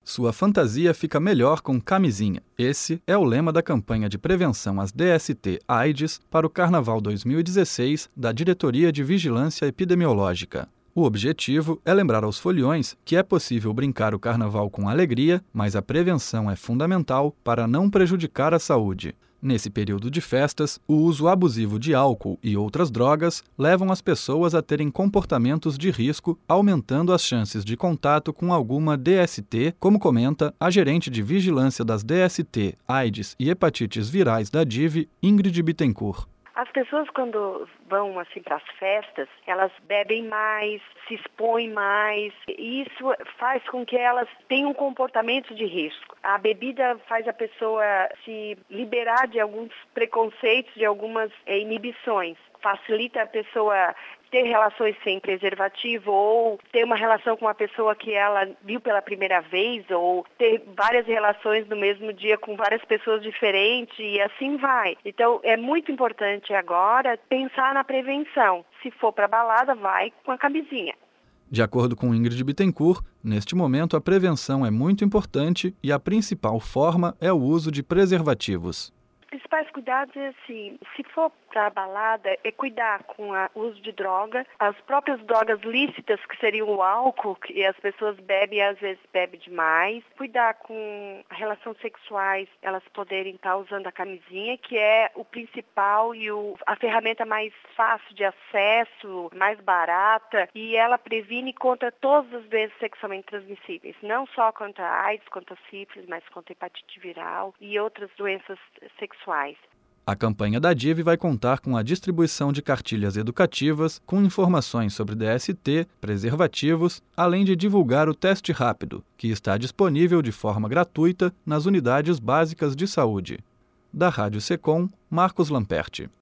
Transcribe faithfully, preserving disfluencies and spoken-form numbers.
Sua fantasia fica melhor com camisinha. Esse é o lema da campanha de prevenção às D S T/AIDS para o Carnaval dois mil e dezesseis da Diretoria de Vigilância Epidemiológica. O objetivo é lembrar aos foliões que é possível brincar o carnaval com alegria, mas a prevenção é fundamental para não prejudicar a saúde. Nesse período de festas, o uso abusivo de álcool e outras drogas levam as pessoas a terem comportamentos de risco, aumentando as chances de contato com alguma D S T, como comenta a gerente de vigilância das D S T, AIDS e hepatites virais da D I V, Ingrid Bittencourt. As pessoas, quando vão assim para as festas, elas bebem mais, se expõem mais, e isso faz com que elas tenham um comportamento de risco. A bebida faz a pessoa se liberar de alguns preconceitos, de algumas é, inibições. Facilita a pessoa ter relações sem preservativo ou ter uma relação com uma pessoa que ela viu pela primeira vez ou ter várias relações no mesmo dia com várias pessoas diferentes e assim vai. Então é muito importante agora pensar na prevenção. Se for para balada, vai com a camisinha. De acordo com Ingrid Bittencourt, neste momento a prevenção é muito importante e a principal forma é o uso de preservativos. Os principais cuidados é assim, se for para a balada, é cuidar com o uso de droga, as próprias drogas lícitas, que seriam o álcool, que as pessoas bebem e às vezes bebem demais, cuidar com relações sexuais, elas poderem estar usando a camisinha, que é o principal e o, a ferramenta mais fácil de acesso, mais barata, e ela previne contra todas as doenças sexualmente transmissíveis, não só contra a AIDS, contra a sífilis, mas contra a hepatite viral e outras doenças sexuais. A campanha da D I V vai contar com a distribuição de cartilhas educativas com informações sobre D S T, preservativos, além de divulgar o teste rápido, que está disponível de forma gratuita nas unidades básicas de saúde. Da Rádio Secom, Marcos Lamperti.